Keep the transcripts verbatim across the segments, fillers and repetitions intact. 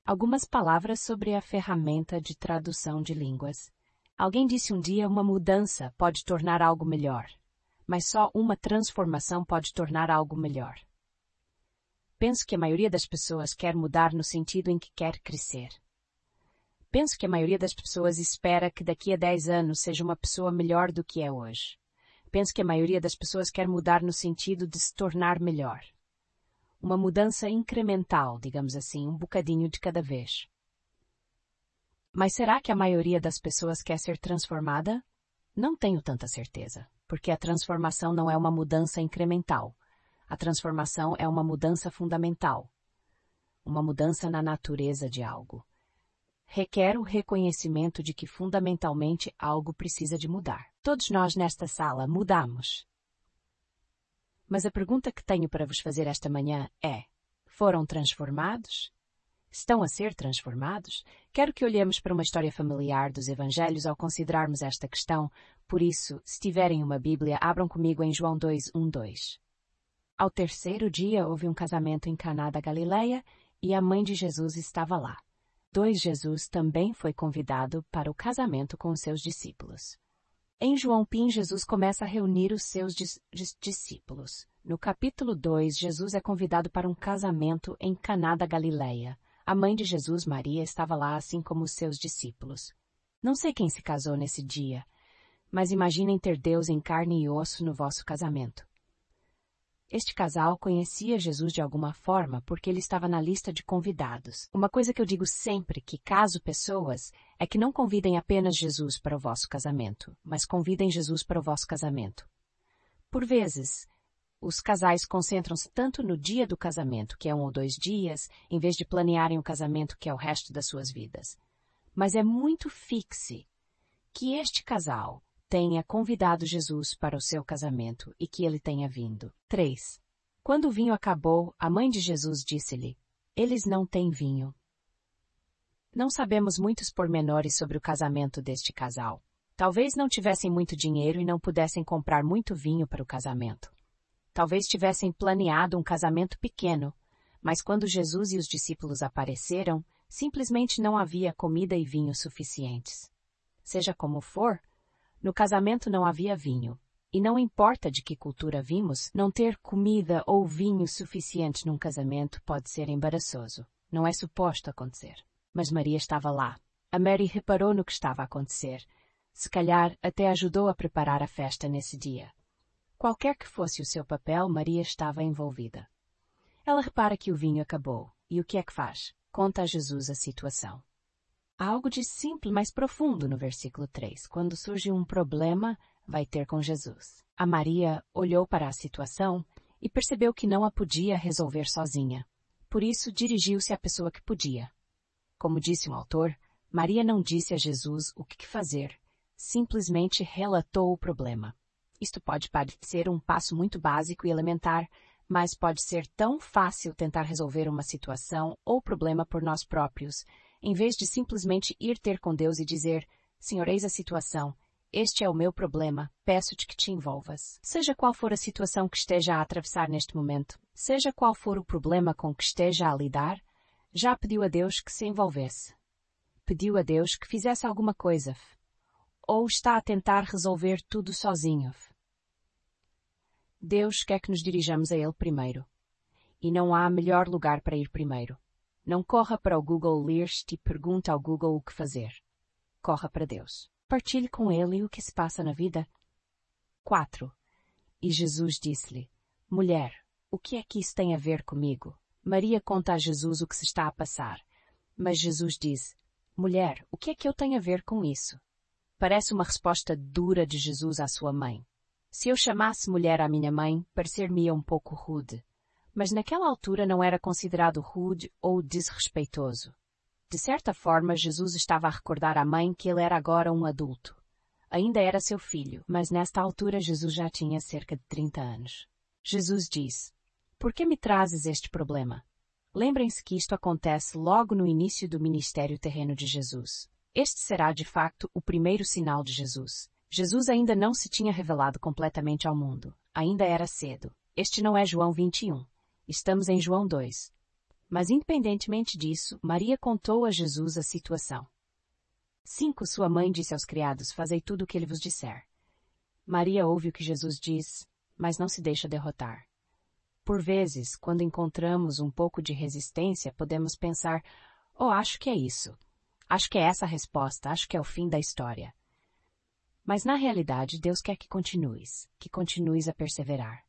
Algumas palavras sobre a ferramenta de tradução de línguas. Alguém disse um dia: uma mudança pode tornar algo melhor, mas só uma transformação pode tornar algo melhor. Penso que a maioria das pessoas quer mudar no sentido em que quer crescer. Penso que a maioria das pessoas espera que daqui a dez anos seja uma pessoa melhor do que é hoje. Penso que a maioria das pessoas quer mudar no sentido de se tornar melhor. Uma mudança incremental, digamos assim, um bocadinho de cada vez. Mas será que a maioria das pessoas quer ser transformada? Não tenho tanta certeza, porque a transformação não é uma mudança incremental. A transformação é uma mudança fundamental. Uma mudança na natureza de algo. Requer o reconhecimento de que fundamentalmente algo precisa de mudar. Todos nós nesta sala mudamos. Mas a pergunta que tenho para vos fazer esta manhã é: foram transformados? Estão a ser transformados? Quero que olhemos para uma história familiar dos Evangelhos ao considerarmos esta questão. Por isso, se tiverem uma Bíblia, abram comigo em João dois, um, dois. Ao terceiro dia houve um casamento em Caná da Galileia e a mãe de Jesus estava lá. dois Jesus também foi convidado para o casamento com os seus discípulos. Em João Pim, Jesus começa a reunir os seus dis dis discípulos. No capítulo dois, Jesus é convidado para um casamento em Caná da Galileia. A mãe de Jesus, Maria, estava lá, assim como os seus discípulos. Não sei quem se casou nesse dia, mas imaginem ter Deus em carne e osso no vosso casamento. Este casal conhecia Jesus de alguma forma porque ele estava na lista de convidados. Uma coisa que eu digo sempre que caso pessoas é que não convidem apenas Jesus para o vosso casamento, mas convidem Jesus para o vosso casamento. Por vezes, os casais concentram-se tanto no dia do casamento, que é um ou dois dias, em vez de planearem o casamento, que é o resto das suas vidas. Mas é muito fixe que este casal tenha convidado Jesus para o seu casamento e que ele tenha vindo. três. Quando o vinho acabou, a mãe de Jesus disse-lhe: eles não têm vinho. Não sabemos muitos pormenores sobre o casamento deste casal. Talvez não tivessem muito dinheiro e não pudessem comprar muito vinho para o casamento. Talvez tivessem planeado um casamento pequeno, mas quando Jesus e os discípulos apareceram, simplesmente não havia comida e vinho suficientes. Seja como for, no casamento não havia vinho, e não importa de que cultura vimos, não ter comida ou vinho suficiente num casamento pode ser embaraçoso. Não é suposto acontecer. Mas Maria estava lá. A Mary reparou no que estava a acontecer. Se calhar até ajudou a preparar a festa nesse dia. Qualquer que fosse o seu papel, Maria estava envolvida. Ela repara que o vinho acabou. E o que é que faz? Conta a Jesus a situação. Há algo de simples, mas profundo no versículo três. Quando surge um problema, vai ter com Jesus. A Maria olhou para a situação e percebeu que não a podia resolver sozinha. Por isso, dirigiu-se à pessoa que podia. Como disse um autor, Maria não disse a Jesus o que fazer, simplesmente relatou o problema. Isto pode parecer um passo muito básico e elementar, mas pode ser tão fácil tentar resolver uma situação ou problema por nós próprios, em vez de simplesmente ir ter com Deus e dizer: Senhor, eis a situação, este é o meu problema, peço-te que te envolvas. Seja qual for a situação que esteja a atravessar neste momento, seja qual for o problema com que esteja a lidar, já pediu a Deus que se envolvesse. Pediu a Deus que fizesse alguma coisa. Ou está a tentar resolver tudo sozinho. Deus quer que nos dirijamos a Ele primeiro. E não há melhor lugar para ir primeiro. Não corra para o Google List e pergunte ao Google o que fazer. Corra para Deus. Partilhe com Ele o que se passa na vida. quatro. E Jesus disse-lhe: Mulher, o que é que isso tem a ver comigo? Maria conta a Jesus o que se está a passar. Mas Jesus diz: Mulher, o que é que eu tenho a ver com isso? Parece uma resposta dura de Jesus à sua mãe. Se eu chamasse mulher à minha mãe, parecer-me-ia um pouco rude. Mas naquela altura não era considerado rude ou desrespeitoso. De certa forma, Jesus estava a recordar à mãe que ele era agora um adulto. Ainda era seu filho, mas nesta altura Jesus já tinha cerca de trinta anos. Jesus diz: Por que me trazes este problema? Lembrem-se que isto acontece logo no início do ministério terreno de Jesus. Este será, de facto, o primeiro sinal de Jesus. Jesus ainda não se tinha revelado completamente ao mundo. Ainda era cedo. Este não é João vinte e um. Estamos em João dois. Mas independentemente disso, Maria contou a Jesus a situação. cinco. Sua mãe disse aos criados, fazei tudo o que ele vos disser. Maria ouve o que Jesus diz, mas não se deixa derrotar. Por vezes, quando encontramos um pouco de resistência, podemos pensar, oh, acho que é isso. Acho que é essa a resposta, acho que é o fim da história. Mas na realidade, Deus quer que continues, que continues a perseverar.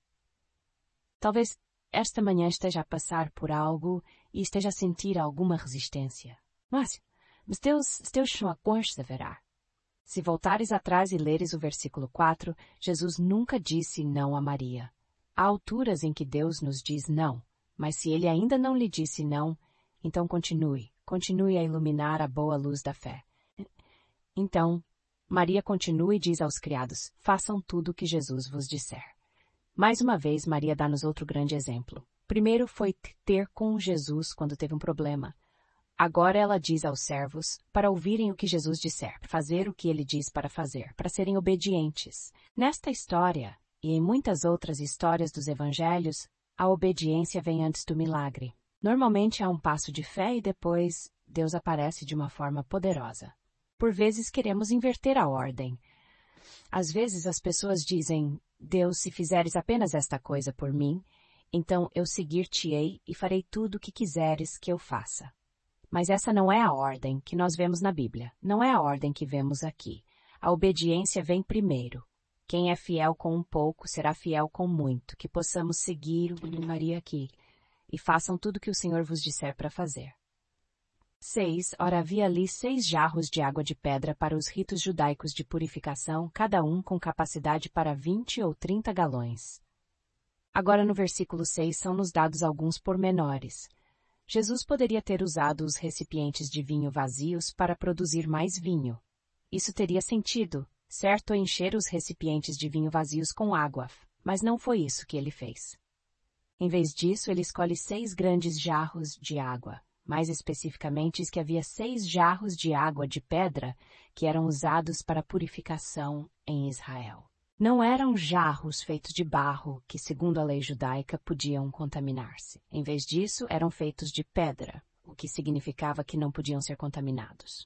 Talvez esta manhã esteja a passar por algo e esteja a sentir alguma resistência. Mas, mas Deus, Deus chama a perseverar. Se voltares atrás e leres o versículo quatro, Jesus nunca disse não a Maria. Há alturas em que Deus nos diz não, mas se Ele ainda não lhe disse não, então continue, continue a iluminar a boa luz da fé. Então, Maria continua e diz aos criados, façam tudo o que Jesus vos disser. Mais uma vez, Maria dá-nos outro grande exemplo. Primeiro foi ter com Jesus quando teve um problema. Agora ela diz aos servos para ouvirem o que Jesus disser, fazer o que ele diz para fazer, para serem obedientes. Nesta história, e em muitas outras histórias dos evangelhos, a obediência vem antes do milagre. Normalmente há um passo de fé e depois Deus aparece de uma forma poderosa. Por vezes queremos inverter a ordem. Às vezes as pessoas dizem, Deus, se fizeres apenas esta coisa por mim, então eu seguir-te-ei e farei tudo o que quiseres que eu faça. Mas essa não é a ordem que nós vemos na Bíblia, não é a ordem que vemos aqui. A obediência vem primeiro. Quem é fiel com um pouco será fiel com muito, que possamos seguir o Maria aqui, e façam tudo o que o Senhor vos disser para fazer. seis. Ora, havia ali seis jarros de água de pedra para os ritos judaicos de purificação, cada um com capacidade para vinte ou trinta galões. Agora no versículo seis são-nos dados alguns pormenores. Jesus poderia ter usado os recipientes de vinho vazios para produzir mais vinho. Isso teria sentido, certo, encher os recipientes de vinho vazios com água, mas não foi isso que ele fez. Em vez disso, ele escolhe seis grandes jarros de água. Mais especificamente, diz que havia seis jarros de água de pedra que eram usados para purificação em Israel. Não eram jarros feitos de barro que, segundo a lei judaica, podiam contaminar-se. Em vez disso, eram feitos de pedra, o que significava que não podiam ser contaminados.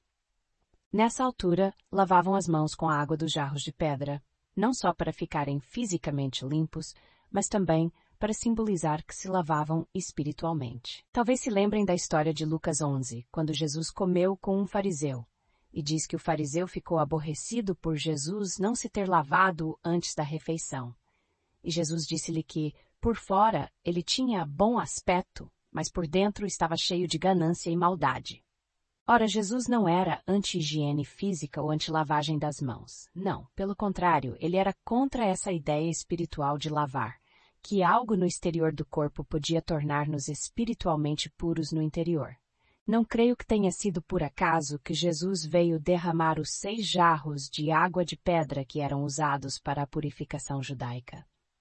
Nessa altura, lavavam as mãos com a água dos jarros de pedra, não só para ficarem fisicamente limpos, mas também para simbolizar que se lavavam espiritualmente. Talvez se lembrem da história de Lucas onze, quando Jesus comeu com um fariseu, e diz que o fariseu ficou aborrecido por Jesus não se ter lavado antes da refeição. E Jesus disse-lhe que, por fora, ele tinha bom aspecto, mas por dentro estava cheio de ganância e maldade. Ora, Jesus não era anti-higiene física ou anti-lavagem das mãos. Não, pelo contrário, ele era contra essa ideia espiritual de lavar, que algo no exterior do corpo podia tornar-nos espiritualmente puros no interior. Não creio que tenha sido por acaso que Jesus veio derramar os seis jarros de água de pedra que eram usados para a purificação judaica.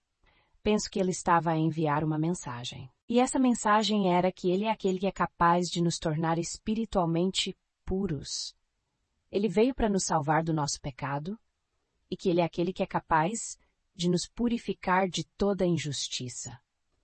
Penso que ele estava a enviar uma mensagem. E essa mensagem era que ele é aquele que é capaz de nos tornar espiritualmente puros. Ele veio para nos salvar do nosso pecado e que ele é aquele que é capaz de nos purificar de toda injustiça.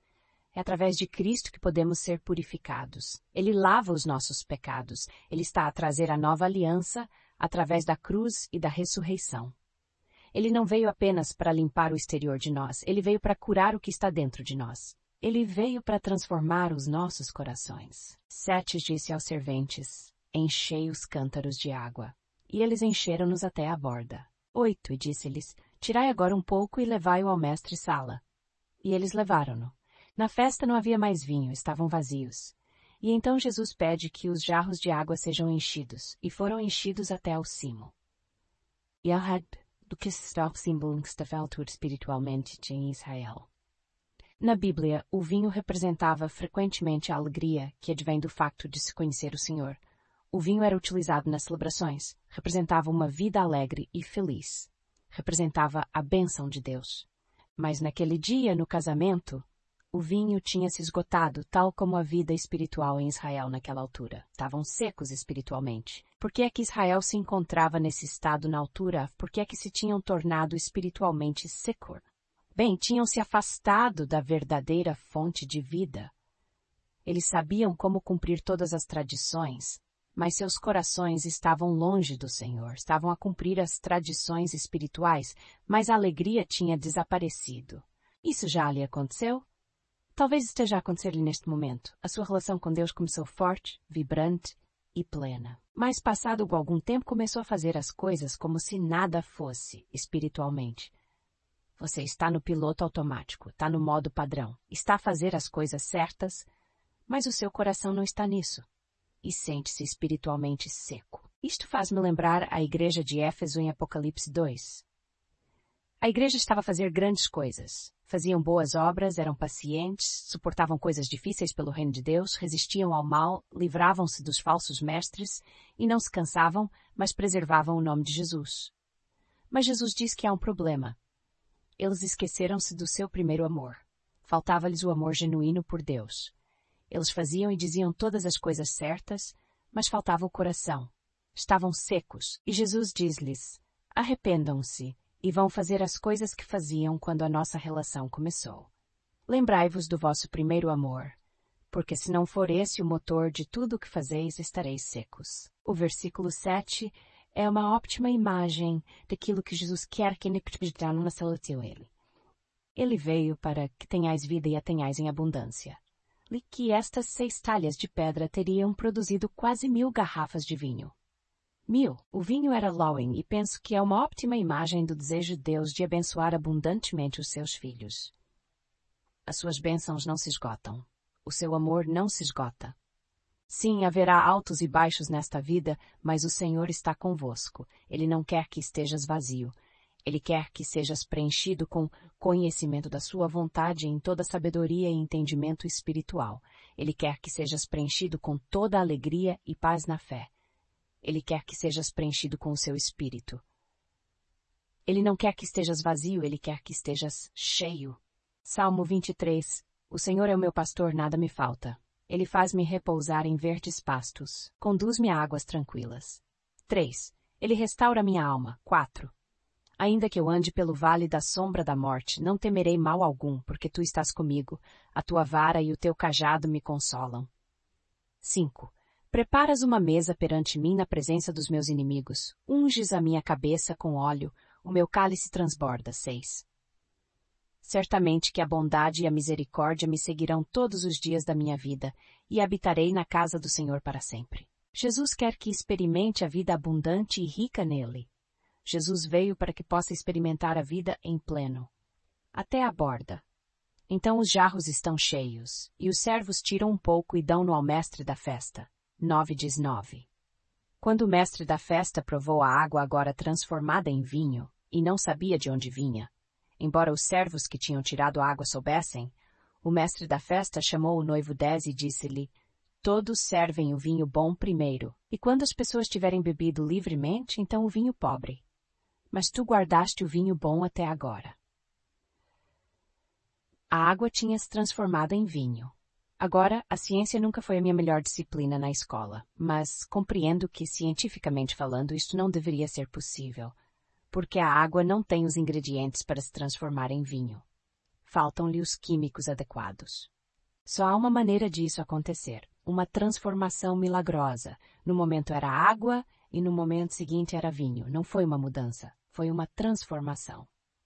É através de Cristo que podemos ser purificados. Ele lava os nossos pecados. Ele está a trazer a nova aliança através da cruz e da ressurreição. Ele não veio apenas para limpar o exterior de nós. Ele veio para curar o que está dentro de nós. Ele veio para transformar os nossos corações. Sete disse aos serventes, enchei os cântaros de água. E eles encheram-nos até a borda. Oito, e disse-lhes, tirai agora um pouco e levai-o ao mestre-sala. E eles levaram-no. Na festa não havia mais vinho, estavam vazios. E então Jesus pede que os jarros de água sejam enchidos, e foram enchidos até ao cimo. E a do que está símbolo que está altura espiritualmente em Israel. Na Bíblia, o vinho representava frequentemente a alegria que advém do facto de se conhecer o Senhor. O vinho era utilizado nas celebrações, representava uma vida alegre e feliz. Representava a bênção de Deus. Mas naquele dia, no casamento, o vinho tinha se esgotado, tal como a vida espiritual em Israel naquela altura. Estavam secos espiritualmente. Por que é que Israel se encontrava nesse estado na altura? Por que é que se tinham tornado espiritualmente secos? Bem, tinham se afastado da verdadeira fonte de vida. Eles sabiam como cumprir todas as tradições, mas seus corações estavam longe do Senhor, estavam a cumprir as tradições espirituais, mas a alegria tinha desaparecido. Isso já lhe aconteceu? Talvez esteja a acontecer-lhe neste momento. A sua relação com Deus começou forte, vibrante e plena. Mas passado algum tempo começou a fazer as coisas como se nada fosse, espiritualmente. Você está no piloto automático, está no modo padrão, está a fazer as coisas certas, mas o seu coração não está nisso. E sente-se espiritualmente seco. Isto faz-me lembrar a igreja de Éfeso em Apocalipse dois. A igreja estava a fazer grandes coisas. Faziam boas obras, eram pacientes, suportavam coisas difíceis pelo reino de Deus, resistiam ao mal, livravam-se dos falsos mestres e não se cansavam, mas preservavam o nome de Jesus. Mas Jesus diz que há um problema. Eles esqueceram-se do seu primeiro amor. Faltava-lhes o amor genuíno por Deus. Eles faziam e diziam todas as coisas certas, mas faltava o coração. Estavam secos, e Jesus diz-lhes, arrependam-se, e vão fazer as coisas que faziam quando a nossa relação começou. Lembrai-vos do vosso primeiro amor, porque se não for esse o motor de tudo o que fazeis, estareis secos. O versículo sete é uma ótima imagem daquilo que Jesus quer que não nasceu ele. Ele veio para que tenhais vida e a tenhais em abundância. Li que estas seis talhas de pedra teriam produzido quase mil garrafas de vinho. Mil. O vinho era Lowen e penso que é uma ótima imagem do desejo de Deus de abençoar abundantemente os seus filhos. As suas bênçãos não se esgotam. O seu amor não se esgota. Sim, haverá altos e baixos nesta vida, mas o Senhor está convosco. Ele não quer que estejas vazio. Ele quer que sejas preenchido com conhecimento da sua vontade em toda sabedoria e entendimento espiritual. Ele quer que sejas preenchido com toda alegria e paz na fé. Ele quer que sejas preenchido com o seu espírito. Ele não quer que estejas vazio, ele quer que estejas cheio. Salmo vinte e três. O Senhor é o meu pastor, nada me falta. Ele faz-me repousar em verdes pastos. Conduz-me a águas tranquilas. três. Ele restaura minha alma. quatro. Ainda que eu ande pelo vale da sombra da morte, não temerei mal algum, porque tu estás comigo. A tua vara e o teu cajado me consolam. cinco. Preparas uma mesa perante mim na presença dos meus inimigos. Unges a minha cabeça com óleo, o meu cálice transborda. seis. Certamente que a bondade e a misericórdia me seguirão todos os dias da minha vida, e habitarei na casa do Senhor para sempre. Jesus quer que experimente a vida abundante e rica nele. Jesus veio para que possa experimentar a vida em pleno. Até a borda. Então os jarros estão cheios, e os servos tiram um pouco e dão-no ao mestre da festa. nove diz nove. Quando o mestre da festa provou a água agora transformada em vinho, e não sabia de onde vinha, embora os servos que tinham tirado a água soubessem, o mestre da festa chamou o noivo dez e disse-lhe, todos servem o vinho bom primeiro, e quando as pessoas tiverem bebido livremente, então o vinho pobre. Mas tu guardaste o vinho bom até agora. A água tinha se transformado em vinho. Agora, a ciência nunca foi a minha melhor disciplina na escola, mas compreendo que, cientificamente falando, isto não deveria ser possível, porque a água não tem os ingredientes para se transformar em vinho. Faltam-lhe os químicos adequados. Só há uma maneira disso acontecer, uma transformação milagrosa. No momento era água e no momento seguinte era vinho. Não foi uma mudança, foi uma transformação.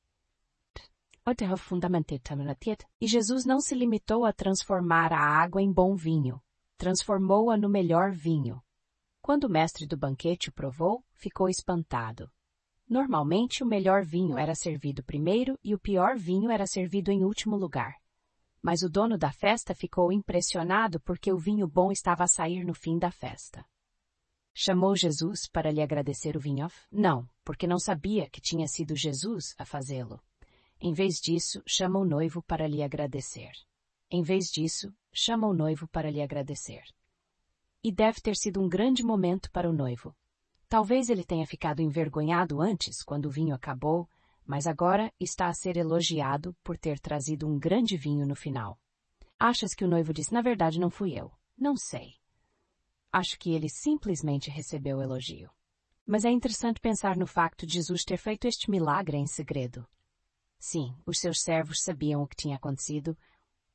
E Jesus não se limitou a transformar a água em bom vinho. Transformou-a no melhor vinho. Quando o mestre do banquete o provou, ficou espantado. Normalmente, o melhor vinho era servido primeiro e o pior vinho era servido em último lugar. Mas o dono da festa ficou impressionado porque o vinho bom estava a sair no fim da festa. Chamou Jesus para lhe agradecer o vinho? Não, porque não sabia que tinha sido Jesus a fazê-lo. Em vez disso, chama o noivo para lhe agradecer. Em vez disso, chama o noivo para lhe agradecer. E deve ter sido um grande momento para o noivo. Talvez ele tenha ficado envergonhado antes, quando o vinho acabou, mas agora está a ser elogiado por ter trazido um grande vinho no final. Achas que o noivo disse, na verdade não fui eu? Não sei. Acho que ele simplesmente recebeu o elogio. Mas é interessante pensar no facto de Jesus ter feito este milagre em segredo. Sim, os seus servos sabiam o que tinha acontecido,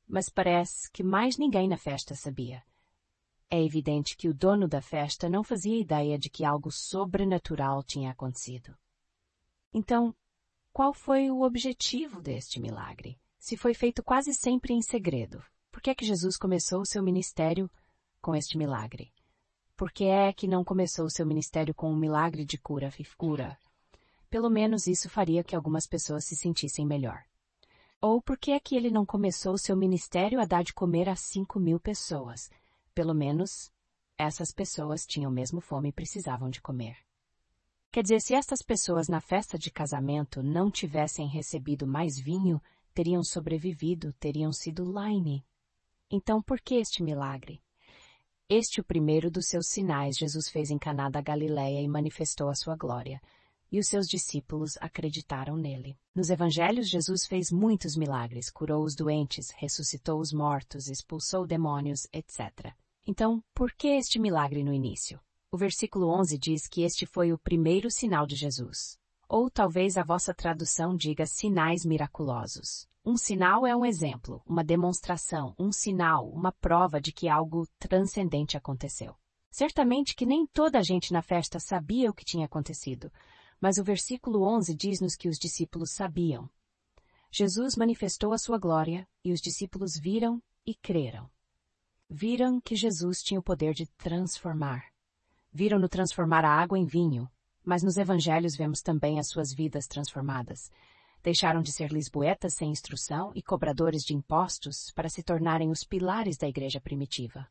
Mas parece que mais ninguém na festa sabia. É evidente que o dono da festa não fazia ideia de que algo sobrenatural tinha acontecido. Então, qual foi o objetivo deste milagre? Se foi feito quase sempre em segredo, por que é que Jesus começou o seu ministério com este milagre? Por que é que não começou o seu ministério com um milagre de cura e cura? Pelo menos isso faria que algumas pessoas se sentissem melhor. Ou por que é que ele não começou o seu ministério a dar de comer a cinco mil pessoas? Pelo menos, essas pessoas tinham mesmo fome e precisavam de comer. Quer dizer, se estas pessoas na festa de casamento não tivessem recebido mais vinho, teriam sobrevivido, teriam sido laine. Então, por que este milagre? Este o primeiro dos seus sinais Jesus fez em Caná da Galileia e manifestou a sua glória, e os seus discípulos acreditaram nele. Nos evangelhos, Jesus fez muitos milagres, curou os doentes, ressuscitou os mortos, expulsou demônios, etcétera. Então, por que este milagre no início? O versículo onze diz que este foi o primeiro sinal de Jesus. Ou talvez a vossa tradução diga sinais miraculosos. Um sinal é um exemplo, uma demonstração, um sinal, uma prova de que algo transcendente aconteceu. Certamente que nem toda a gente na festa sabia o que tinha acontecido, mas o versículo onze diz-nos que os discípulos sabiam. Jesus manifestou a sua glória e os discípulos viram e creram. Viram que Jesus tinha o poder de transformar. Viram-no transformar a água em vinho, mas nos evangelhos vemos também as suas vidas transformadas. Deixaram de ser lisboetas sem instrução e cobradores de impostos para se tornarem os pilares da igreja primitiva.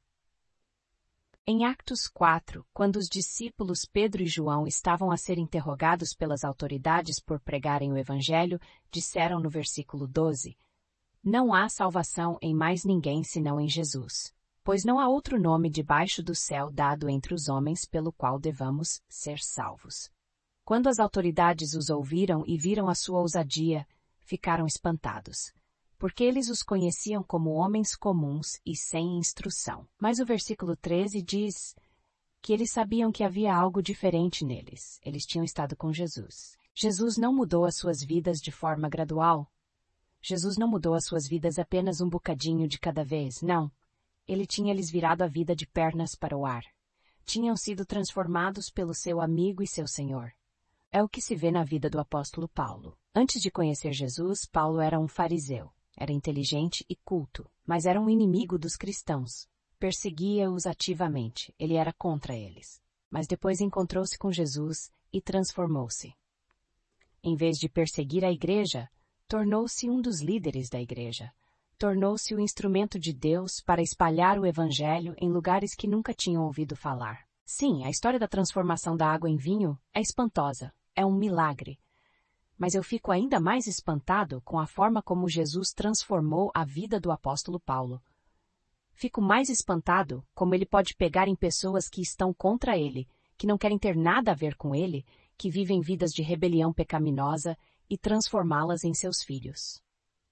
Em Atos quatro, quando os discípulos Pedro e João estavam a ser interrogados pelas autoridades por pregarem o evangelho, disseram no versículo doze, não há salvação em mais ninguém senão em Jesus, pois não há outro nome debaixo do céu dado entre os homens pelo qual devamos ser salvos. Quando as autoridades os ouviram e viram a sua ousadia, ficaram espantados, porque eles os conheciam como homens comuns e sem instrução. Mas o versículo treze diz que eles sabiam que havia algo diferente neles. Eles tinham estado com Jesus. Jesus não mudou as suas vidas de forma gradual. Jesus não mudou as suas vidas apenas um bocadinho de cada vez, não. Ele tinha-lhes virado a vida de pernas para o ar. Tinham sido transformados pelo seu amigo e seu Senhor. É o que se vê na vida do apóstolo Paulo. Antes de conhecer Jesus, Paulo era um fariseu. Era inteligente e culto, mas era um inimigo dos cristãos. Perseguia-os ativamente. Ele era contra eles. Mas depois encontrou-se com Jesus e transformou-se. Em vez de perseguir a igreja, tornou-se um dos líderes da igreja. Tornou-se o instrumento de Deus para espalhar o evangelho em lugares que nunca tinham ouvido falar. Sim, a história da transformação da água em vinho é espantosa. É um milagre. Mas eu fico ainda mais espantado com a forma como Jesus transformou a vida do apóstolo Paulo. Fico mais espantado como ele pode pegar em pessoas que estão contra ele, que não querem ter nada a ver com ele, que vivem vidas de rebelião pecaminosa e transformá-las em seus filhos.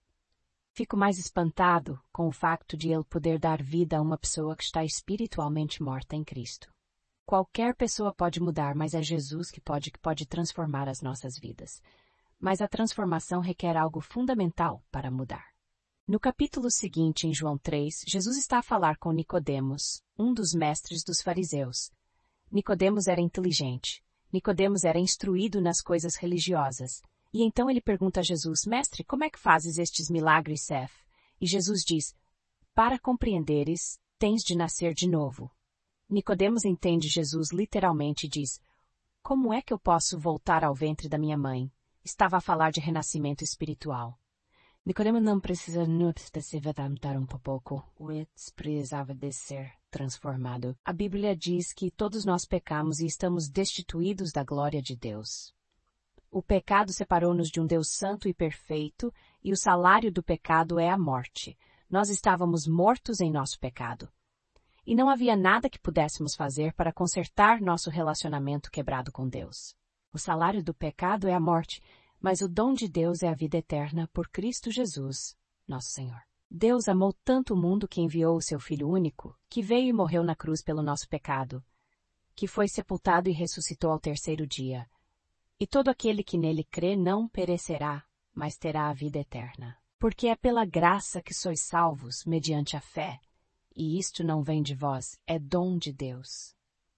Fico mais espantado com o facto de ele poder dar vida a uma pessoa que está espiritualmente morta em Cristo. Qualquer pessoa pode mudar, mas é Jesus que pode, que pode transformar as nossas vidas. Mas a transformação requer algo fundamental para mudar. No capítulo seguinte, em João três, Jesus está a falar com Nicodemos, um dos mestres dos fariseus. Nicodemos era inteligente. Nicodemos era instruído nas coisas religiosas. E então ele pergunta a Jesus, Mestre, como é que fazes estes milagres, Sef? E Jesus diz, para compreenderes, tens de nascer de novo. Nicodemos entende Jesus literalmente e diz, como é que eu posso voltar ao ventre da minha mãe? Estava a falar de renascimento espiritual. Nicodemos não precisa não precisava adaptar um pouco, ele precisava de ser transformado. A Bíblia diz que todos nós pecamos e estamos destituídos da glória de Deus. O pecado separou-nos de um Deus santo e perfeito, e o salário do pecado é a morte. Nós estávamos mortos em nosso pecado. E não havia nada que pudéssemos fazer para consertar nosso relacionamento quebrado com Deus. O salário do pecado é a morte, mas o dom de Deus é a vida eterna por Cristo Jesus, nosso Senhor. Deus amou tanto o mundo que enviou o seu Filho único, que veio e morreu na cruz pelo nosso pecado, que foi sepultado e ressuscitou ao terceiro dia. E todo aquele que nele crê não perecerá, mas terá a vida eterna. Porque é pela graça que sois salvos, mediante a fé, e isto não vem de vós, é dom de Deus.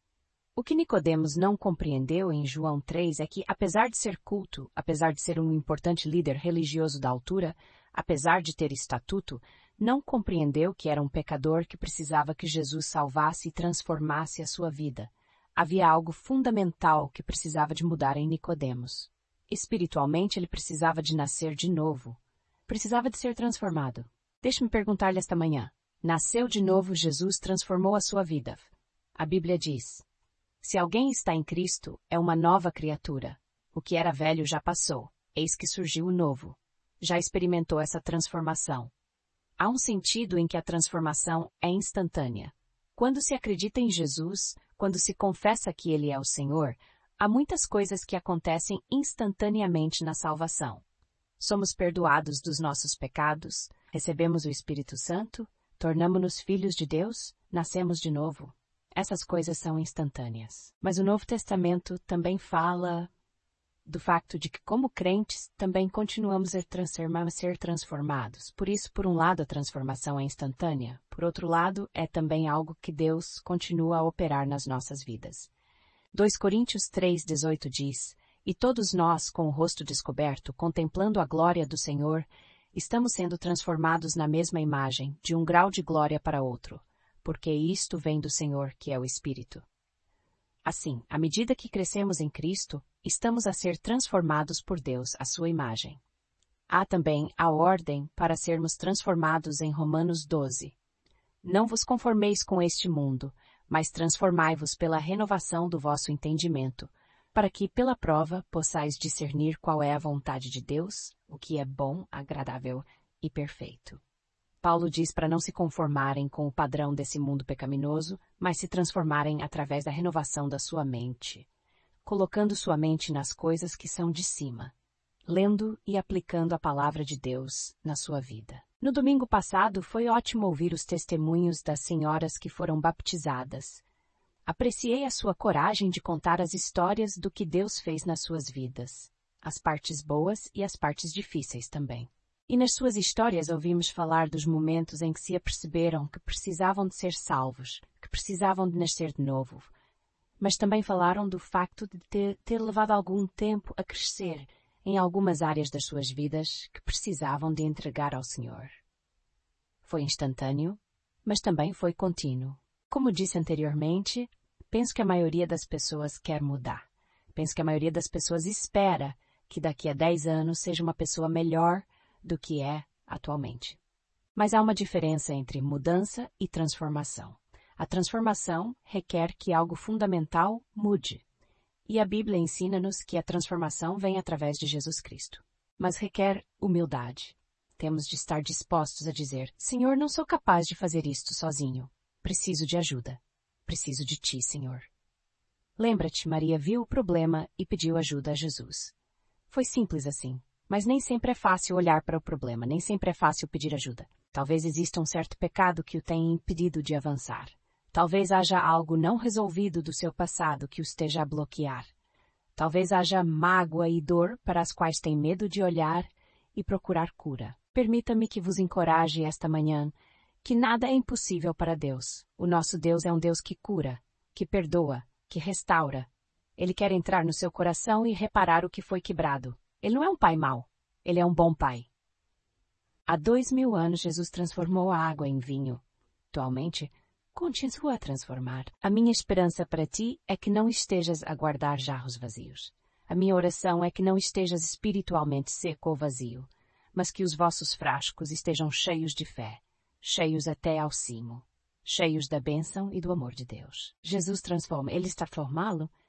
O que Nicodemos não compreendeu em João três é que, apesar de ser culto, apesar de ser um importante líder religioso da altura, apesar de ter estatuto, não compreendeu que era um pecador que precisava que Jesus salvasse e transformasse a sua vida. Havia algo fundamental que precisava de mudar em Nicodemos. Espiritualmente, ele precisava de nascer de novo. Precisava de ser transformado. Deixe-me perguntar-lhe esta manhã. Nasceu de novo, Jesus transformou a sua vida. A Bíblia diz: se alguém está em Cristo, é uma nova criatura. O que era velho já passou, eis que surgiu o novo. Já experimentou essa transformação. Há um sentido em que a transformação é instantânea. Quando se acredita em Jesus, quando se confessa que Ele é o Senhor, há muitas coisas que acontecem instantaneamente na salvação. Somos perdoados dos nossos pecados, recebemos o Espírito Santo, tornamo-nos filhos de Deus, nascemos de novo. Essas coisas são instantâneas. Mas o Novo Testamento também fala do facto de que, como crentes, também continuamos a ser transformados. Por isso, por um lado, a transformação é instantânea. Por outro lado, é também algo que Deus continua a operar nas nossas vidas. dois Coríntios três, dezoito diz: e todos nós, com o rosto descoberto, contemplando a glória do Senhor, estamos sendo transformados na mesma imagem, de um grau de glória para outro, porque isto vem do Senhor, que é o Espírito. Assim, à medida que crescemos em Cristo, estamos a ser transformados por Deus à sua imagem. Há também a ordem para sermos transformados em Romanos doze. Não vos conformeis com este mundo, mas transformai-vos pela renovação do vosso entendimento, para que, pela prova, possais discernir qual é a vontade de Deus, o que é bom, agradável e perfeito. Paulo diz para não se conformarem com o padrão desse mundo pecaminoso, mas se transformarem através da renovação da sua mente, colocando sua mente nas coisas que são de cima, lendo e aplicando a palavra de Deus na sua vida. No domingo passado, foi ótimo ouvir os testemunhos das senhoras que foram baptizadas. Apreciei a sua coragem de contar as histórias do que Deus fez nas suas vidas, as partes boas e as partes difíceis também. E nas suas histórias ouvimos falar dos momentos em que se aperceberam que precisavam de ser salvos, que precisavam de nascer de novo. Mas também falaram do facto de ter, ter levado algum tempo a crescer em algumas áreas das suas vidas que precisavam de entregar ao Senhor. Foi instantâneo, mas também foi contínuo. Como disse anteriormente, penso que a maioria das pessoas quer mudar. Penso que a maioria das pessoas espera que daqui a dez anos seja uma pessoa melhor do que é atualmente. Mas há uma diferença entre mudança e transformação. A transformação requer que algo fundamental mude. E a Bíblia ensina-nos que a transformação vem através de Jesus Cristo. Mas requer humildade. Temos de estar dispostos a dizer: Senhor, não sou capaz de fazer isto sozinho. Preciso de ajuda. Preciso de ti, Senhor. Lembra-te, Maria viu o problema e pediu ajuda a Jesus. Foi simples assim. Mas nem sempre é fácil olhar para o problema, nem sempre é fácil pedir ajuda. Talvez exista um certo pecado que o tenha impedido de avançar. Talvez haja algo não resolvido do seu passado que o esteja a bloquear. Talvez haja mágoa e dor para as quais tem medo de olhar e procurar cura. Permita-me que vos encoraje esta manhã que nada é impossível para Deus. O nosso Deus é um Deus que cura, que perdoa, que restaura. Ele quer entrar no seu coração e reparar o que foi quebrado. Ele não é um pai mau, ele é um bom pai. Há dois mil anos Jesus transformou a água em vinho. Atualmente, continua a transformar. A minha esperança para ti é que não estejas a guardar jarros vazios. A minha oração é que não estejas espiritualmente seco ou vazio, mas que os vossos frascos estejam cheios de fé, cheios até ao cimo, cheios da bênção e do amor de Deus. Jesus transforma, ele está a formá-lo